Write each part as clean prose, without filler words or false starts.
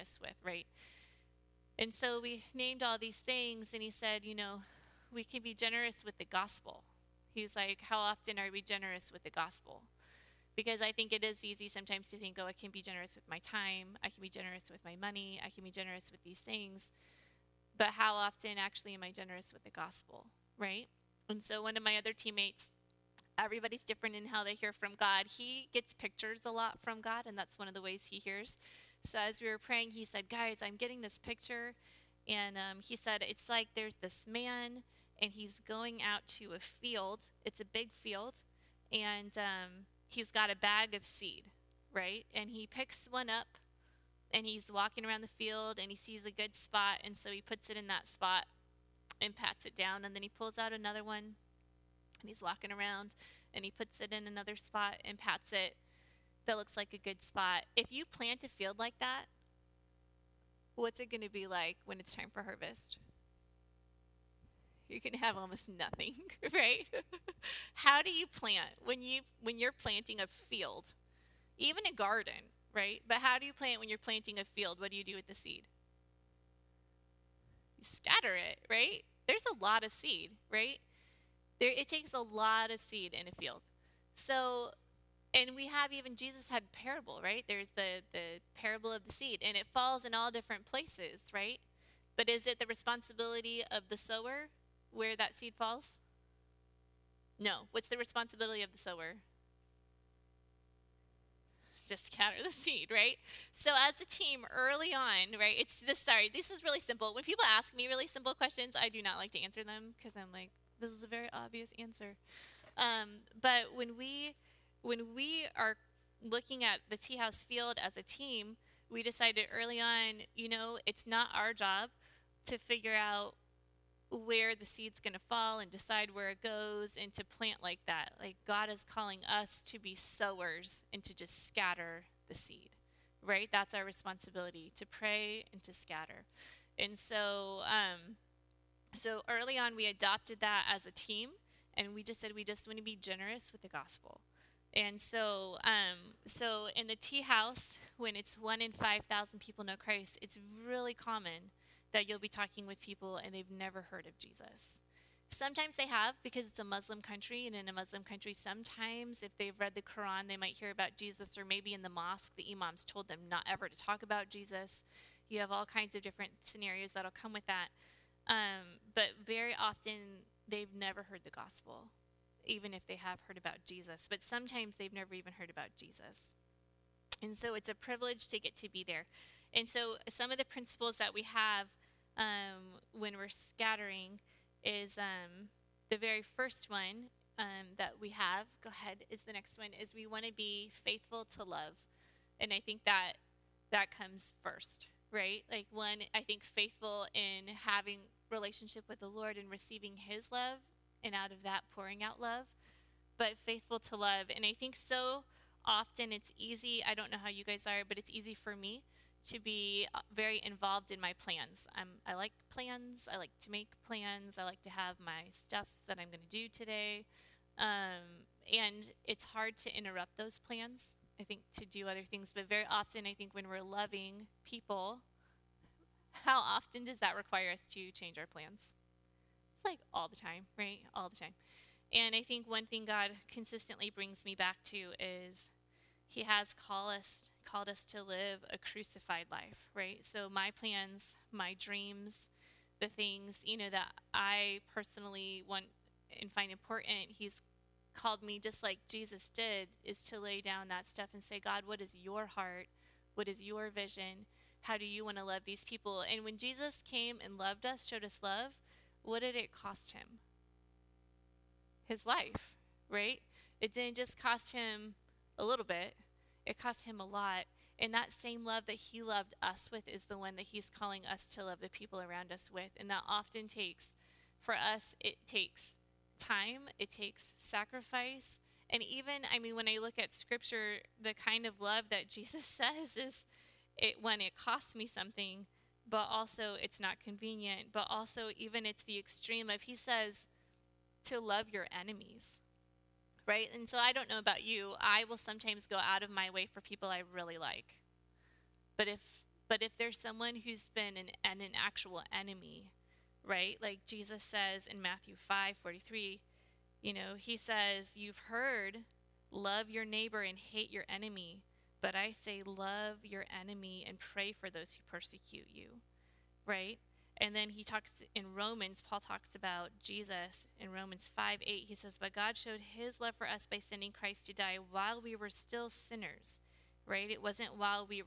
generous with, right? And so we named all these things, and he said, we can be generous with the gospel. He's like, how often are we generous with the gospel? Because I think it is easy sometimes to think, oh, I can be generous with my time, I can be generous with my money, I can be generous with these things. But how often actually am I generous with the gospel, right? And so one of my other teammates, everybody's different in how they hear from God. He gets pictures a lot from God, and that's one of the ways he hears. So as we were praying, he said, guys, I'm getting this picture. And he said, it's like there's this man, and he's going out to a field. It's a big field. And he's got a bag of seed, right? And he picks one up, and he's walking around the field, and he sees a good spot. And so he puts it in that spot and pats it down. And then he pulls out another one, and he's walking around, and he puts it in another spot and pats it. That looks like a good spot. If you plant a field like that, what's it going to be like when it's time for harvest? You're going to have almost nothing, right? How do you plant when you're planting a field, even a garden, right? But how do you plant when you're planting a field? What do you do with the seed? You scatter it, right? There's a lot of seed, right? It takes a lot of seed in a field. So, and we have even Jesus had parable, right? There's the parable of the seed, and it falls in all different places, right? But is it the responsibility of the sower where that seed falls? No. What's the responsibility of the sower? Just scatter the seed, right? So as a team early on, right, this is really simple. When people ask me really simple questions, I do not like to answer them because I'm like, this is a very obvious answer. But when we are looking at the Tea House field as a team, we decided early on, it's not our job to figure out where the seed's going to fall and decide where it goes and to plant like that. Like God is calling us to be sowers and to just scatter the seed, right? That's our responsibility, to pray and to scatter. And so, so early on, we adopted that as a team, and we just said we just want to be generous with the gospel. And so, so in the Tea House, when it's 1 in 5,000 people know Christ, it's really common that you'll be talking with people and they've never heard of Jesus. Sometimes they have because it's a Muslim country, and in a Muslim country, sometimes if they've read the Quran, they might hear about Jesus, or maybe in the mosque, the imams told them not ever to talk about Jesus. You have all kinds of different scenarios that'll come with that. But very often, they've never heard the gospel, even if they have heard about Jesus. But sometimes they've never even heard about Jesus. And so it's a privilege to get to be there. And so some of the principles that we have when we're scattering is the very first one that we have, go ahead, is the next one, is we want to be faithful to love. And I think that comes first, right? Like one, I think faithful in having relationship with the Lord and receiving his love, and out of that pouring out love, but faithful to love. And I think so often it's easy, I don't know how you guys are, but it's easy for me to be very involved in my plans. I like plans. I like to make plans. I like to have my stuff that I'm going to do today. And it's hard to interrupt those plans, I think, to do other things. But very often, I think when we're loving people, how often does that require us to change our plans? It's like all the time, right? All the time. And I think one thing God consistently brings me back to is he has called us to live a crucified life, right? So my plans, my dreams, the things, that I personally want and find important, he's called me, just like Jesus did, is to lay down that stuff and say, God, what is your heart? What is your vision? How do you want to love these people? And when Jesus came and loved us, showed us love, what did it cost him? His life, right? It didn't just cost him a little bit. It cost him a lot. And that same love that he loved us with is the one that he's calling us to love the people around us with. And that often takes, for us, it takes time, it takes sacrifice. And even, when I look at scripture, the kind of love that Jesus says is when it costs me something, but also it's not convenient, but also even it's the extreme of, he says, to love your enemies. Right? And so I don't know about you, I will sometimes go out of my way for people I really like. But if But if there's someone who's been an actual enemy, right? Like Jesus says in Matthew 5:43, he says, "You've heard, love your neighbor and hate your enemy. But I say, love your enemy and pray for those who persecute you," right? And then he talks in Romans, Paul talks about Jesus in Romans 5:8. He says, "But God showed his love for us by sending Christ to die while we were still sinners," right? It wasn't while we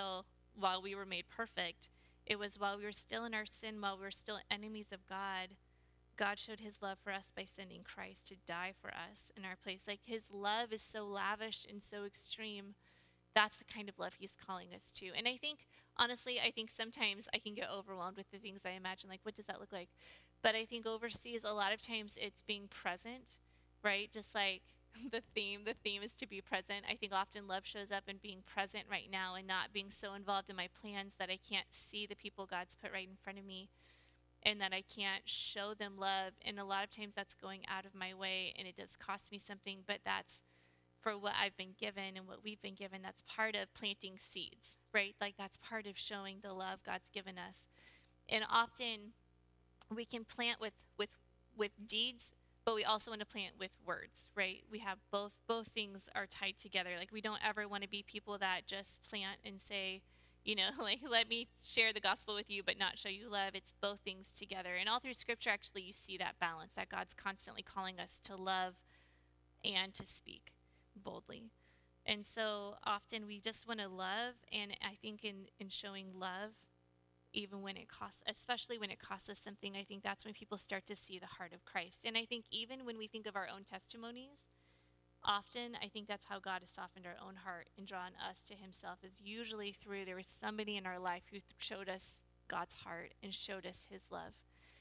were made perfect. It was while we were still in our sin, while we were still enemies of God. God showed his love for us by sending Christ to die for us in our place. Like, his love is so lavish and so extreme. That's the kind of love he's calling us to. And honestly, I think sometimes I can get overwhelmed with the things I imagine, like, what does that look like? But I think overseas, a lot of times it's being present, right? Just like the theme is to be present. I think often love shows up in being present right now and not being so involved in my plans that I can't see the people God's put right in front of me and that I can't show them love. And a lot of times that's going out of my way, and it does cost me something, but that's for what I've been given and what we've been given. That's part of planting seeds, right? Like, that's part of showing the love God's given us. And often we can plant with deeds, but we also want to plant with words, right? We have both things are tied together. Like, we don't ever want to be people that just plant and say, like, let me share the gospel with you but not show you love. It's both things together. And all through scripture, actually, you see that balance, that God's constantly calling us to love and to speak boldly. And so often we just want to love, and I think in showing love, even when it costs, especially when it costs us something, I think that's when people start to see the heart of Christ. And I think even when we think of our own testimonies, often I think that's how God has softened our own heart and drawn us to himself, is usually through there was somebody in our life who showed us God's heart and showed us his love.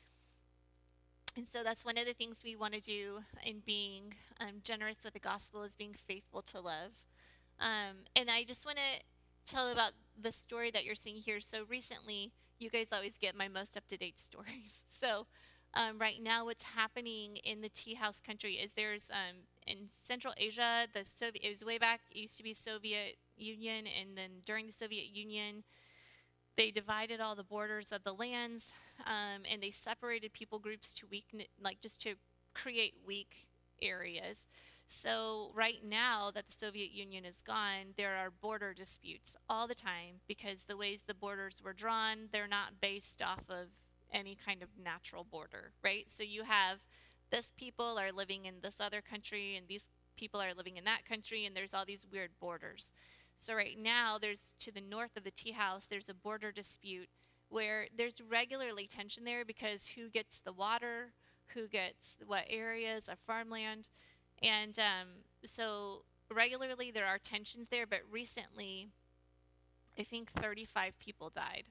And so that's one of the things we want to do in being generous with the gospel, is being faithful to love. And I just want to tell about the story that you're seeing here. So recently, you guys always get my most up-to-date stories. So right now, what's happening in the tea house country is there's in Central Asia, it was way back, it used to be Soviet Union, and then during the Soviet Union, they divided all the borders of the lands, and they separated people groups to just to create weak areas. So right now that the Soviet Union is gone, there are border disputes all the time because the ways the borders were drawn, they're not based off of any kind of natural border, right? So you have this people are living in this other country, and these people are living in that country, and there's all these weird borders. So right now, there's to the north of the tea house, there's a border dispute where there's regularly tension there because who gets the water, who gets what areas of farmland. And so regularly there are tensions there, but recently, I think 35 people died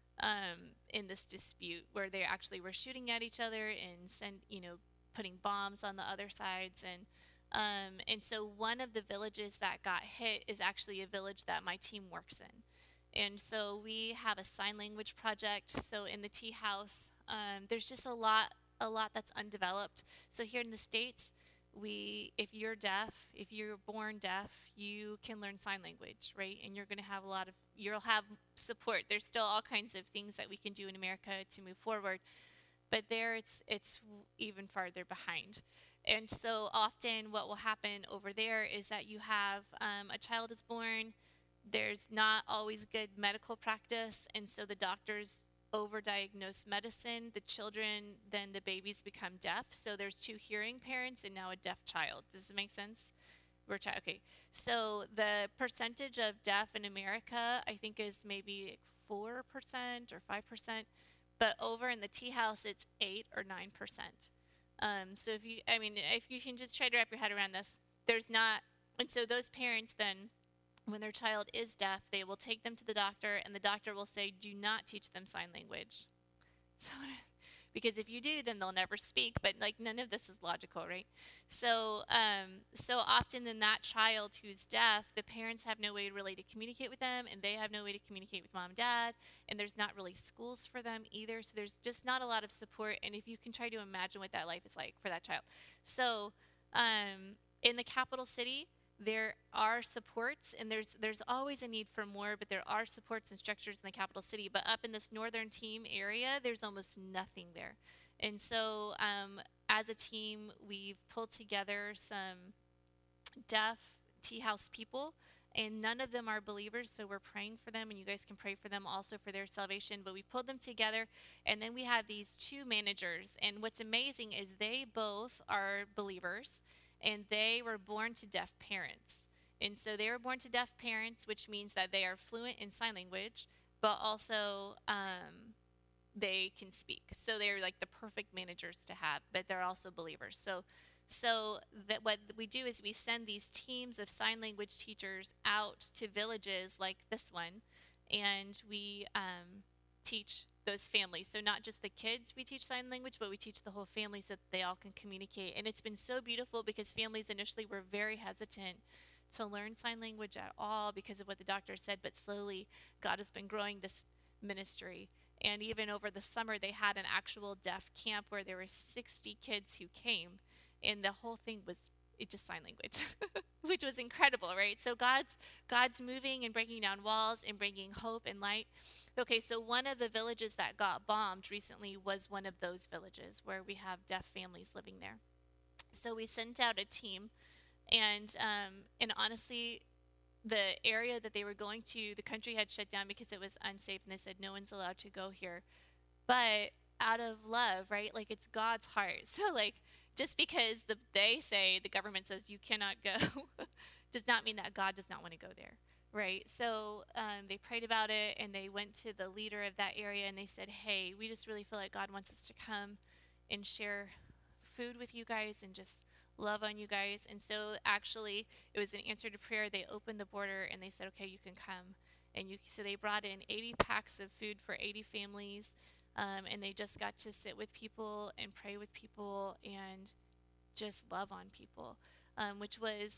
in this dispute where they actually were shooting at each other and putting bombs on the other sides. And so one of the villages that got hit is actually a village that my team works in. And so we have a sign language project. So in the tea house, there's just a lot that's undeveloped. So here in the States, if you're deaf, if you're born deaf, you can learn sign language, right? And you're going to have you'll have support. There's still all kinds of things that we can do in America to move forward, but there it's even farther behind. And so often what will happen over there is that you have a child is born, there's not always good medical practice, and so the doctors overdiagnose medicine. The children, then the babies become deaf. So there's 2 hearing parents and now a deaf child. Does it make sense? Okay. So the percentage of deaf in America, I think, is maybe 4% or 5%. But over in the tea house, it's 8 or 9%. So if you can just try to wrap your head around this, and so those parents then, when their child is deaf, they will take them to the doctor, and the doctor will say, do not teach them sign language. So, because if you do, then they'll never speak, but none of this is logical, right? So often then that child who's deaf, the parents have no way really to communicate with them, and they have no way to communicate with mom and dad, and there's not really schools for them either, so there's just not a lot of support. And if you can try to imagine what that life is like for that child. So in the capital city, there are supports, and there's always a need for more, but there are supports and structures in the capital city. But up in this northern team area, there's almost nothing there. And so, as a team, we've pulled together some deaf tea house people, and none of them are believers, so we're praying for them, and you guys can pray for them also for their salvation. But we pulled them together, and then we have these two managers, and what's amazing is they both are believers, and they were born to deaf parents. And so they were born to deaf parents, which means that they are fluent in sign language, but also they can speak. So they're like the perfect managers to have, but they're also believers. So that what we do is we send these teams of sign language teachers out to villages like this one, and we teach those families. So not just the kids we teach sign language, but we teach the whole family so that they all can communicate. And it's been so beautiful because families initially were very hesitant to learn sign language at all because of what the doctor said, but slowly God has been growing this ministry. And even over the summer, they had an actual deaf camp where there were 60 kids who came, and the whole thing was just sign language, which was incredible, right? So God's moving and breaking down walls and bringing hope and light. Okay, so one of the villages that got bombed recently was one of those villages where we have deaf families living there. So we sent out a team, and honestly, the area that they were going to, the country had shut down because it was unsafe, and they said no one's allowed to go here. But out of love, right? Like, it's God's heart. So like, just because they say, the government says you cannot go, does not mean that God does not want to go there, right? So they prayed about it, and they went to the leader of that area, and they said, hey, we just really feel like God wants us to come and share food with you guys and just love on you guys. And so actually, it was an answer to prayer. They opened the border, and they said, okay, you can come. And so they brought in 80 packs of food for 80 families. And they just got to sit with people and pray with people and just love on people, which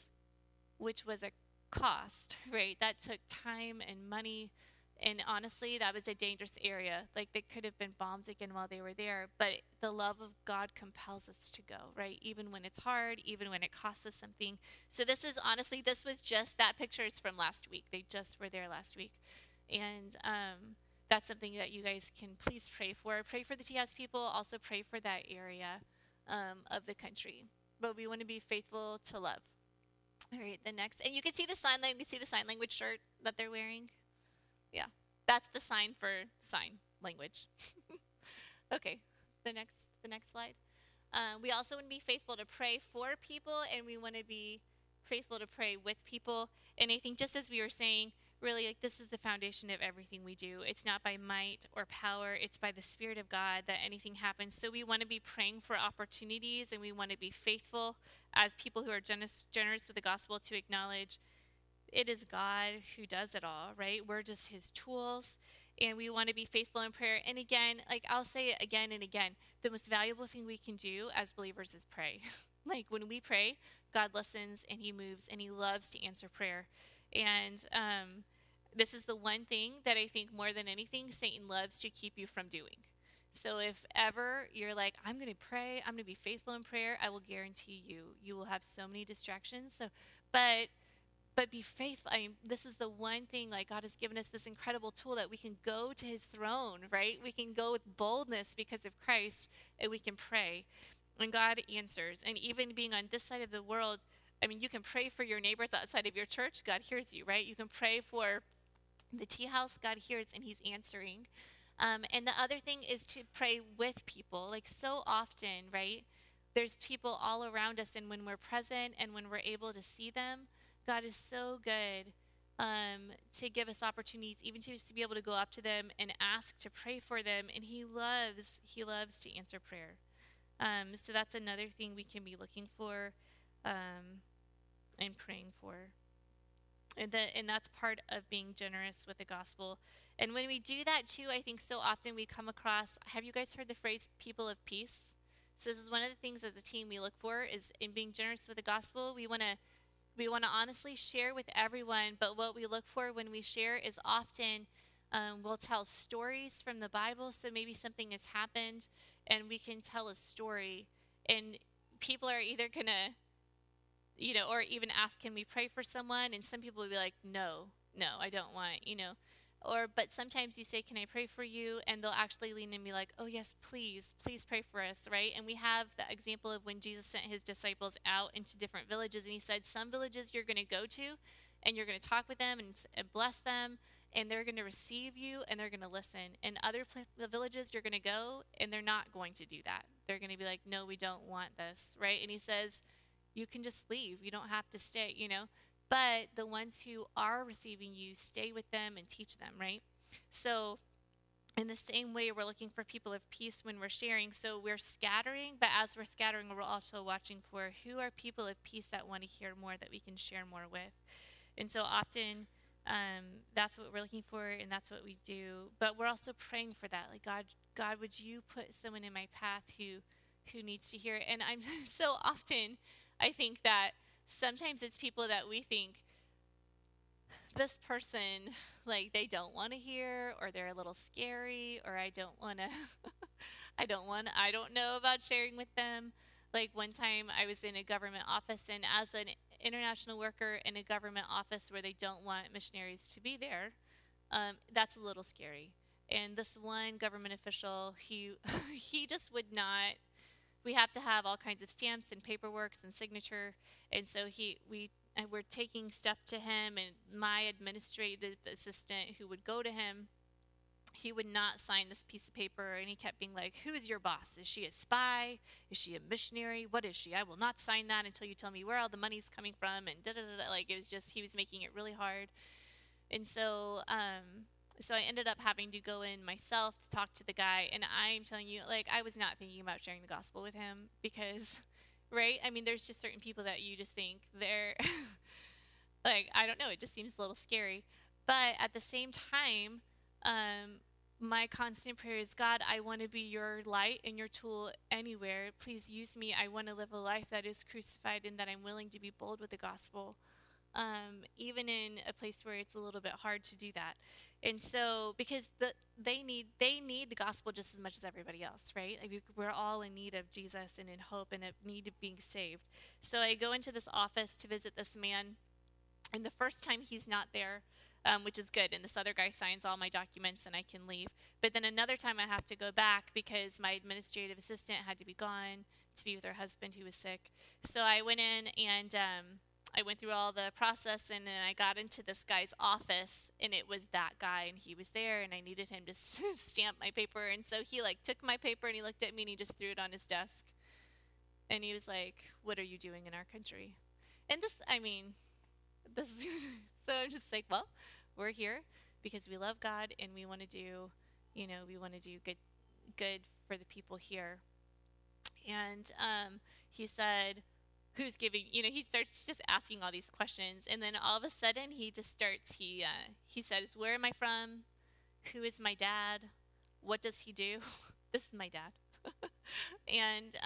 was a cost, right? That took time and money, and honestly, that was a dangerous area. Like, they could have been bombed again while they were there, but the love of God compels us to go, right? Even when it's hard, even when it costs us something. So this was just, that picture is from last week. They just were there last week, and that's something that you guys can please pray for. Pray for the Tea House people. Also pray for that area of the country. But we want to be faithful to love. All right, the next, and you can see the sign language. See the sign language shirt that they're wearing. Yeah, that's the sign for sign language. Okay, the next slide. We also want to be faithful to pray for people, and we want to be faithful to pray with people. And I think, just as we were saying, really, like, this is the foundation of everything we do. It's not by might or power, it's by the Spirit of God that anything happens. So we want to be praying for opportunities, and we want to be faithful as people who are generous with the gospel to acknowledge it is God who does it all, right? We're just his tools, and we want to be faithful in prayer. And again, like, I'll say it again and again, the most valuable thing we can do as believers is pray. Like, when we pray, God listens, and he moves, and he loves to answer prayer. And this is the one thing that I think, more than anything, Satan loves to keep you from doing. So if ever you're like, I'm going to pray, I'm going to be faithful in prayer, I will guarantee you will have so many distractions. So, but be faithful. I mean, this is the one thing, like, God has given us this incredible tool that we can go to his throne, right? We can go with boldness because of Christ, and we can pray, and God answers. And even being on this side of the world, I mean, you can pray for your neighbors outside of your church, God hears you, right? You can pray for the tea house, God hears, and he's answering. And the other thing is to pray with people. Like, so often, right, there's people all around us, and when we're present and when we're able to see them, God is so good to give us opportunities, even to just to be able to go up to them and ask to pray for them. And he loves to answer prayer. So that's another thing we can be looking for and praying for. And that's part of being generous with the gospel. And when we do that too, I think so often we come across, have you guys heard the phrase people of peace? So this is one of the things as a team we look for, is in being generous with the gospel. We want to honestly share with everyone, but what we look for when we share is often we'll tell stories from the Bible. So maybe something has happened, and we can tell a story, and people are either going to or even ask, can we pray for someone? And some people will be like, no, no, I don't want. But sometimes you say, can I pray for you? And they'll actually lean in and be like, oh, yes, please, please pray for us, right? And we have the example of when Jesus sent his disciples out into different villages, and he said, some villages you're going to go to, and you're going to talk with them and bless them, and they're going to receive you, and they're going to listen. And the villages you're going to go, and they're not going to do that. They're going to be like, no, we don't want this, right? And he says, you can just leave. You don't have to stay. But the ones who are receiving you, stay with them and teach them, right? So in the same way, we're looking for people of peace when we're sharing. So we're scattering, but as we're scattering, we're also watching for who are people of peace that want to hear more, that we can share more with. And so often, that's what we're looking for, and that's what we do. But we're also praying for that. Like, God, would you put someone in my path who needs to hear it? And I'm so often, I think that sometimes it's people that we think, this person, like, they don't want to hear, or they're a little scary, or I don't want to, I don't know about sharing with them. Like, one time I was in a government office, and as an international worker in a government office where they don't want missionaries to be there, that's a little scary. And this one government official, he just would not. We have to have all kinds of stamps and paperwork and signature, and so we're taking stuff to him, and my administrative assistant who would go to him, he would not sign this piece of paper, and he kept being like, who is your boss? Is she a spy? Is she a missionary? What is she? I will not sign that until you tell me where all the money's coming from, and da-da-da-da. Like, it was just, he was making it really hard. And so I ended up having to go in myself to talk to the guy, and I'm telling you, like, I was not thinking about sharing the gospel with him because, right? I mean, there's just certain people that you just think they're, like, I don't know, it just seems a little scary. But at the same time, my constant prayer is, God, I want to be your light and your tool anywhere. Please use me. I want to live a life that is crucified and that I'm willing to be bold with the gospel, even in a place where it's a little bit hard to do that. And so, because they need the gospel just as much as everybody else, right? Like, we're all in need of Jesus and in hope and in need of being saved. So I go into this office to visit this man, and the first time he's not there, which is good. And this other guy signs all my documents and I can leave. But then another time I have to go back because my administrative assistant had to be gone to be with her husband who was sick. So I went in and I went through all the process, and then I got into this guy's office, and it was that guy, and he was there, and I needed him to stamp my paper. And so he, like, took my paper and he looked at me and he just threw it on his desk. And he was like, what are you doing in our country? And this so I'm just like, well, we're here because we love God and we want to do, good for the people here. And he said, who's giving, he starts just asking all these questions. And then all of a sudden he just starts, he says, where am I from? Who is my dad? What does he do? This is my dad. And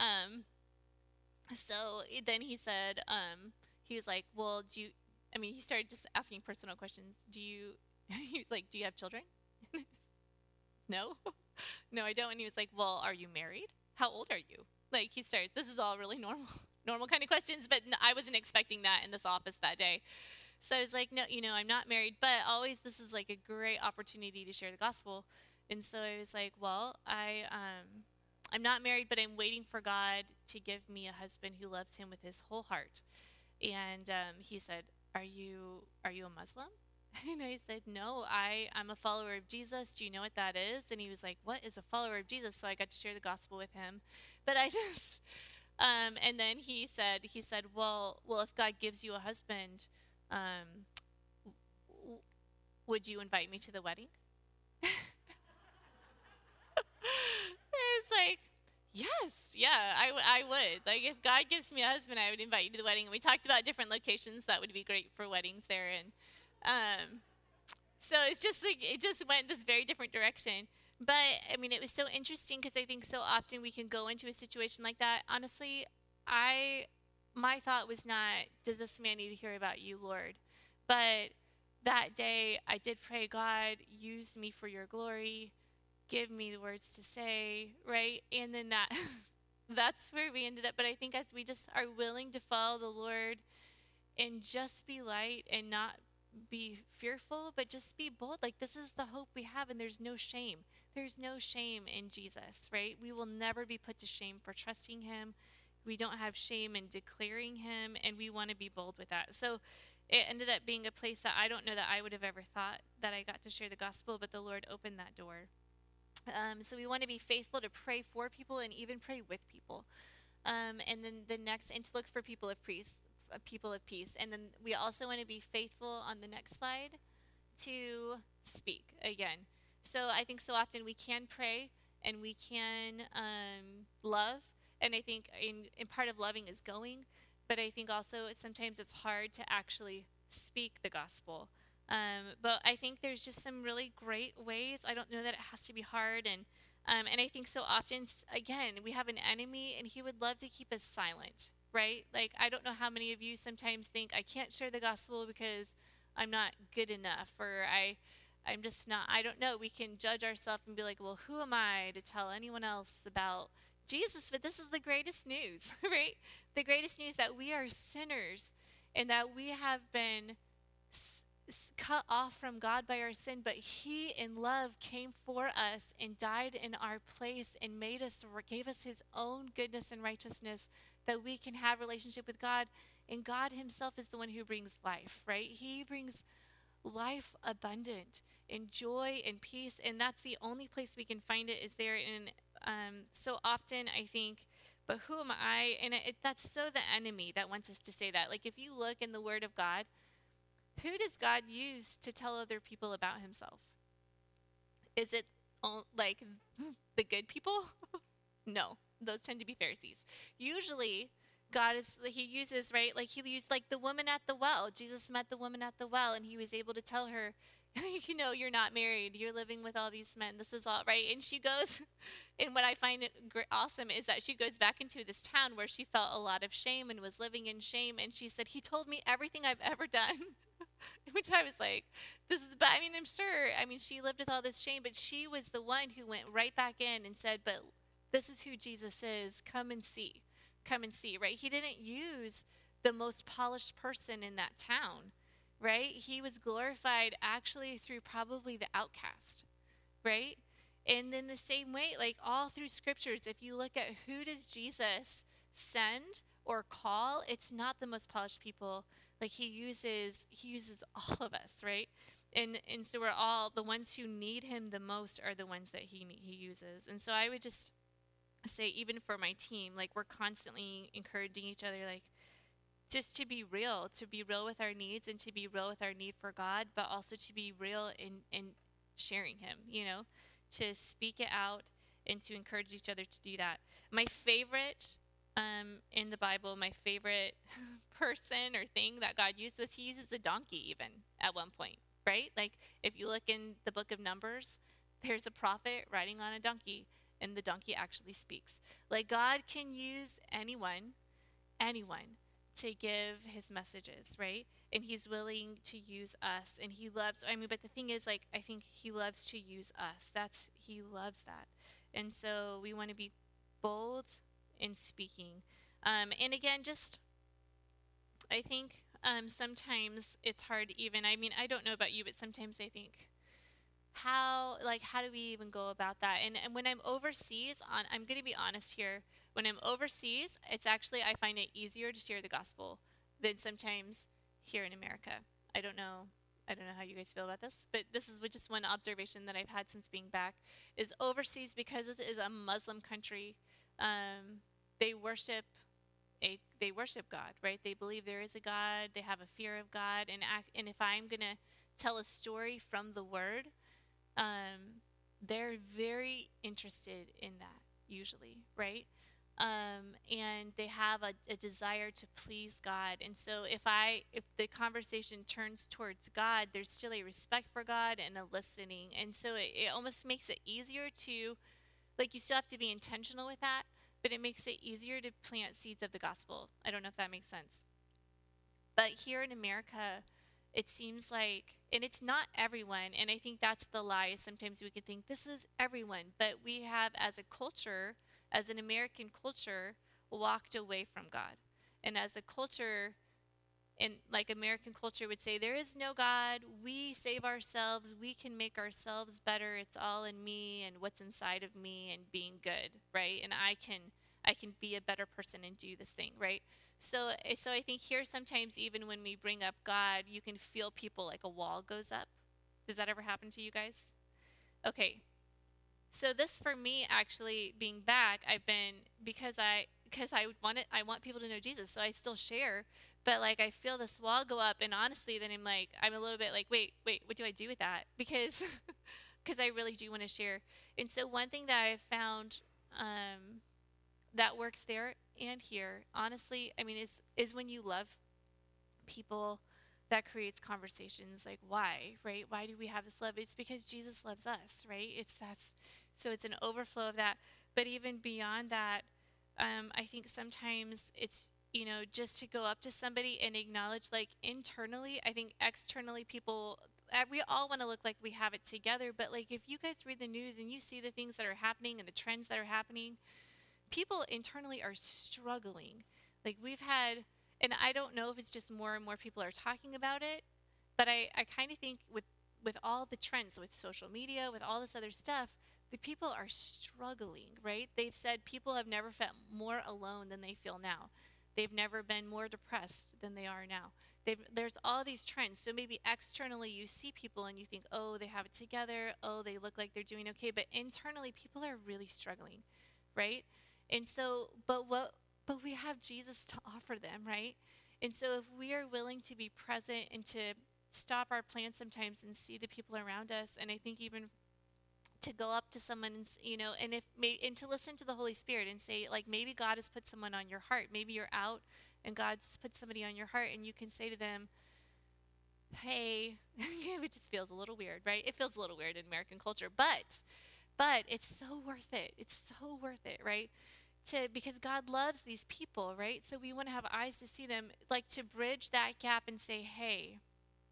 so then he said, he was like, well, he started just asking personal questions. He was like, do you have children? No. No, I don't. And he was like, well, are you married? How old are you? Like, this is all really normal kind of questions, but I wasn't expecting that in this office that day. So I was like, no, I'm not married, but always this is like a great opportunity to share the gospel. And so I was like, well, I'm not married, but I'm waiting for God to give me a husband who loves him with his whole heart. And he said, are you a Muslim? And I said, no, I'm a follower of Jesus. Do you know what that is? And he was like, what is a follower of Jesus? So I got to share the gospel with him. But I just, and then he said, well, if God gives you a husband, would you invite me to the wedding? I was like, yes, yeah, I would. Like, if God gives me a husband, I would invite you to the wedding. And we talked about different locations that would be great for weddings there. And so it's just like, it just went this very different direction. But, it was so interesting because I think so often we can go into a situation like that. Honestly, my thought was not, does this man need to hear about you, Lord? But that day, I did pray, God, use me for your glory. Give me the words to say, right? And then that's where we ended up. But I think as we just are willing to follow the Lord, and just be light and not be fearful, but just be bold. Like, this is the hope we have, and there's no shame. There's no shame in Jesus, right? We will never be put to shame for trusting him. We don't have shame in declaring him, and we want to be bold with that. So it ended up being a place that I don't know that I would have ever thought that I got to share the gospel, but the Lord opened that door. So we want to be faithful to pray for people and even pray with people. And then the next, and to look for people of peace. And then we also want to be faithful on the next slide to speak again. So I think so often we can pray and we can love. And I think in part of loving is going, but I think also sometimes it's hard to actually speak the gospel. But I think there's just some really great ways. I don't know that it has to be hard, and I think so often, again, we have an enemy, and he would love to keep us silent, right? Like, I don't know how many of you sometimes think, I can't share the gospel because I'm not good enough, or I'm just not, I don't know. We can judge ourselves and be like, well, who am I to tell anyone else about Jesus? But this is the greatest news, right? The greatest news that we are sinners and that we have been cut off from God by our sin, but he in love came for us and died in our place and gave us his own goodness and righteousness that we can have relationship with God. And God himself is the one who brings life, right? He brings life abundant and joy and peace, and that's the only place we can find it is there. And so often I think, but who am I? And that's so the enemy that wants us to say that. Like, if you look in the word of God, who does God use to tell other people about himself? Is it like the good people? No, those tend to be Pharisees. Usually, he uses, right? Like, he used, like, the woman at the well. Jesus met the woman at the well, and he was able to tell her, you're not married. You're living with all these men. This is all right. And she goes, and what I find awesome is that she goes back into this town where she felt a lot of shame and was living in shame. And she said, he told me everything I've ever done. Which I was like, but I mean, I'm sure, I mean, she lived with all this shame, but she was the one who went right back in and said, but this is who Jesus is. Come and see, right? He didn't use the most polished person in that town, right? He was glorified actually through probably the outcast, right? And in the same way, like all through scriptures, if you look at who does Jesus send or call, it's not the most polished people. Like, he uses all of us, right? And so we're all, the ones who need him the most are the ones that he uses. And so I would just say, even for my team, like, we're constantly encouraging each other, like, just to be real with our needs and to be real with our need for God, but also to be real in sharing him, to speak it out and to encourage each other to do that. My favorite in the Bible, my favorite person or thing that God used was he uses a donkey even at one point, right? Like, if you look in the book of Numbers, there's a prophet riding on a donkey, and the donkey actually speaks. Like, God can use anyone to give his messages, right? And he's willing to use us, and he loves, but the thing is, like, I think he loves to use us. He loves that. And so we want to be bold in speaking. And again, just, I think sometimes it's hard even, I don't know about you, but sometimes I think, how do we even go about that? And when I'm overseas, I'm going to be honest here, when I'm overseas, it's actually, I find it easier to share the gospel than sometimes here in America. I don't know how you guys feel about this, but this is just one observation that I've had since being back, is overseas, because this is a Muslim country, they worship God, right? They believe there is a God. They have a fear of God, and if I'm gonna tell a story from the Word, they're very interested in that usually, right? And they have a desire to please God. And so if the conversation turns towards God, there's still a respect for God and a listening. And so it almost makes it easier to, like, you still have to be intentional with that, but it makes it easier to plant seeds of the gospel. I don't know if that makes sense. But here in America, it seems like, and it's not everyone, and I think that's the lie. Sometimes we could think this is everyone, but we have, as a culture, as an American culture, walked away from God. And as a culture, in like American culture would say, there is no God. We save ourselves. We can make ourselves better. It's all in me and what's inside of me and being good, right? And I can be a better person and do this thing, right? So I think here sometimes even when we bring up God, you can feel people like a wall goes up. Does that ever happen to you guys? Okay. So this for me actually being back, I've been because I want people to know Jesus, so I still share, but like I feel this wall go up, and honestly, then I'm a little bit like, wait, what do I do with that? Because because I really do want to share. And so one thing that I've found that works there and here, honestly, I mean, is when you love people, that creates conversations like why, right? Why do we have this love? It's because Jesus loves us, right? It's an overflow of that. But even beyond that, I think sometimes it's, just to go up to somebody and acknowledge, like internally, I think externally people, we all want to look like we have it together. But like if you guys read the news and you see the things that are happening and the trends that are happening, people internally are struggling. Like we've had, and I don't know if it's just more and more people are talking about it, but I kind of think with all the trends, with social media, with all this other stuff, the people are struggling, right? They've said people have never felt more alone than they feel now. They've never been more depressed than they are now. There's all these trends. So maybe externally you see people and you think, oh, they have it together. Oh, they look like they're doing okay. But internally, people are really struggling, right? And so, but we have Jesus to offer them, right? And so if we are willing to be present and to stop our plans sometimes and see the people around us, and I think even to go up to someone and and to listen to the Holy Spirit and say, like, maybe God has put someone on your heart. Maybe you're out and God's put somebody on your heart, and you can say to them, hey, it just feels a little weird, right? It feels a little weird in American culture, but it's so worth it. It's so worth it, right? Because God loves these people, right? So we want to have eyes to see them, like to bridge that gap and say, hey,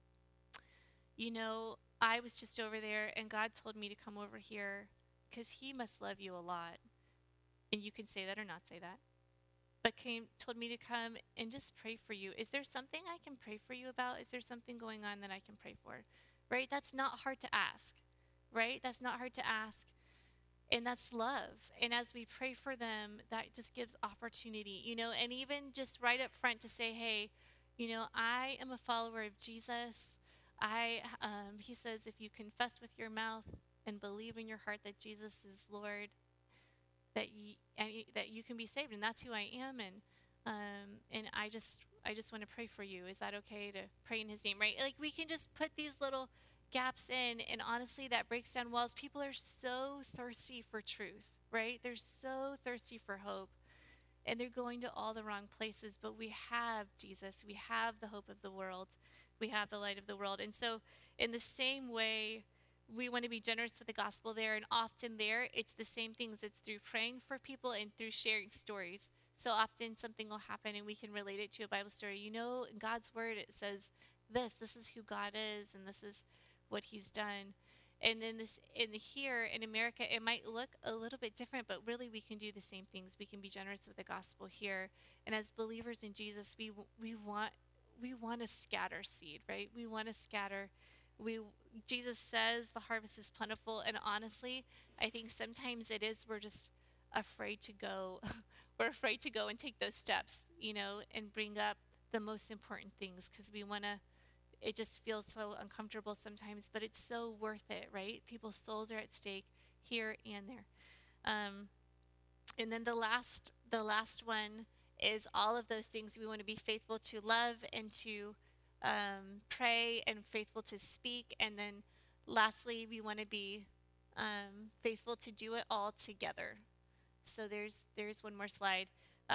I was just over there and God told me to come over here because he must love you a lot. And you can say that or not say that. But told me to come and just pray for you. Is there something I can pray for you about? Is there something going on that I can pray for? Right? That's not hard to ask. Right? That's not hard to ask. And that's love. And as we pray for them, that just gives opportunity, and even just right up front to say, hey, I am a follower of Jesus. He says, if you confess with your mouth and believe in your heart that Jesus is Lord, that you can be saved, and that's who I am. And I just want to pray for you. Is that okay to pray in his name, right? Like we can just put these little gaps in, and honestly that breaks down walls. People are so thirsty for truth, right? They're so thirsty for hope, and they're going to all the wrong places. But we have Jesus. We have the hope of the world. We have the light of the world. And so in the same way, we want to be generous with the gospel there, and often there it's the same things. It's through praying for people and through sharing stories. So often something will happen and we can relate it to a Bible story. In God's word it says this is who God is, and this is what he's done. And in here in America, it might look a little bit different, but really we can do the same things. We can be generous with the gospel here. And as believers in Jesus, we want to scatter seed, right? We want to scatter. We Jesus says the harvest is plentiful, and honestly, I think sometimes it is. We're just afraid to go. We're afraid to go and take those steps, and bring up the most important things because we want to. It just feels so uncomfortable sometimes, but it's so worth it, right? People's souls are at stake here and there. Um, and then the last one is all of those things. We want to be faithful to love and to pray, and faithful to speak. And then lastly, we want to be faithful to do it all together. So there's one more slide.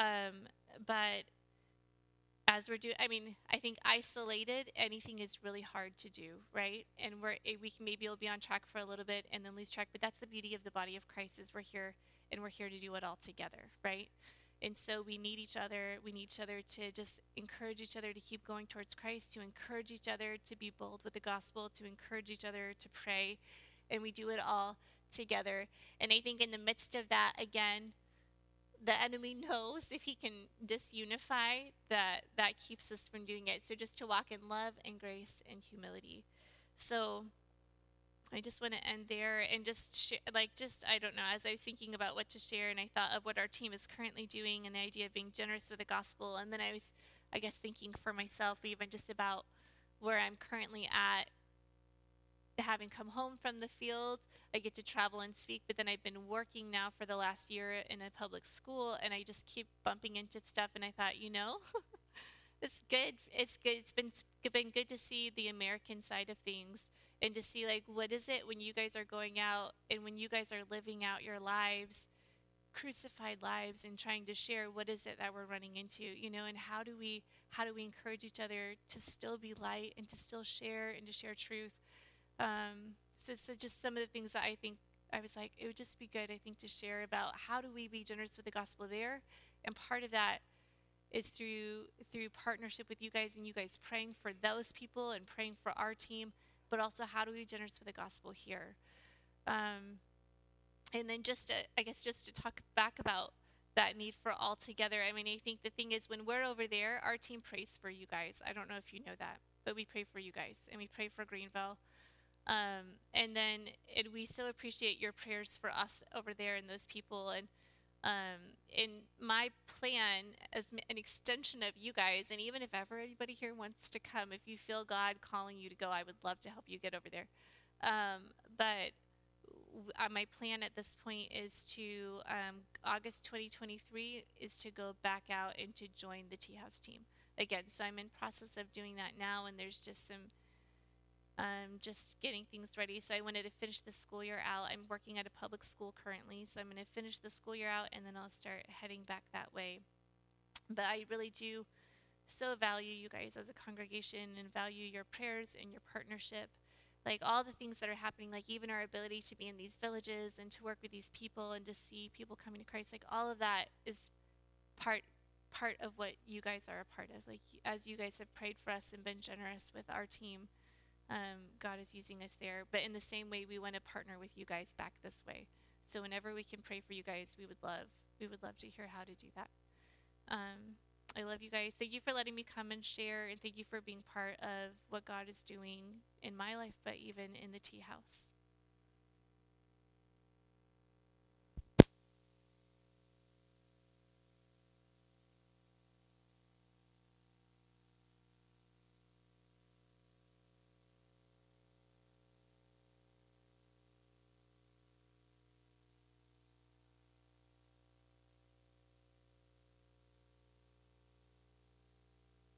But as we're doing, I mean, I think isolated, anything is really hard to do, right? And we can maybe we'll be on track for a little bit and then lose track. But that's the beauty of the body of Christ, is we're here, and we're here to do it all together, right? And so we need each other. We need each other to just encourage each other to keep going towards Christ, to encourage each other to be bold with the gospel, to encourage each other to pray. And we do it all together. And I think in the midst of that, again, the enemy knows if he can disunify, that keeps us from doing it. So just to walk in love and grace and humility. So I just want to end there and just share, like, just, I don't know, as I was thinking about what to share, and I thought of what our team is currently doing and the idea of being generous with the gospel. And then I was, I guess, thinking for myself, even just about where I'm currently at, having come home from the field. I get to travel and speak, but then I've been working now for the last year in a public school, and I just keep bumping into stuff. And I thought, it's good. It's good. It's been good to see the American side of things and to see, like, what is it when you guys are going out and when you guys are living out your lives, crucified lives, and trying to share what is it that we're running into, and how do we encourage each other to still be light and to still share and to share truth. So just some of the things that I think I was like, it would just be good, I think, to share about how do we be generous with the gospel there, and part of that is through partnership with you guys and you guys praying for those people and praying for our team, but also how do we be generous with the gospel here, and then I guess just to talk back about that need for all together. I mean, I think the thing is when we're over there, our team prays for you guys. I don't know if you know that, but we pray for you guys and we pray for Greenville. And then we so appreciate your prayers for us over there and those people. And in my plan as an extension of you guys, and even if ever anybody here wants to come, if you feel God calling you to go, I would love to help you get over there. But my plan at this point is to August 2023 is to go back out and to join the Tea House team again. So I'm in process of doing that now, and there's just some just getting things ready. So I wanted to finish the school year out. I'm working at a public school currently, so I'm going to finish the school year out, and then I'll start heading back that way. But I really do so value you guys as a congregation and value your prayers and your partnership. Like all the things that are happening, like even our ability to be in these villages and to work with these people and to see people coming to Christ, like all of that is part of what you guys are a part of. Like as you guys have prayed for us and been generous with our team, God is using us there. But in the same way, we want to partner with you guys back this way. So whenever we can pray for you guys, we would love to hear how to do that. I love you guys. Thank you for letting me come and share, and thank you for being part of what God is doing in my life, but even in the Tea House.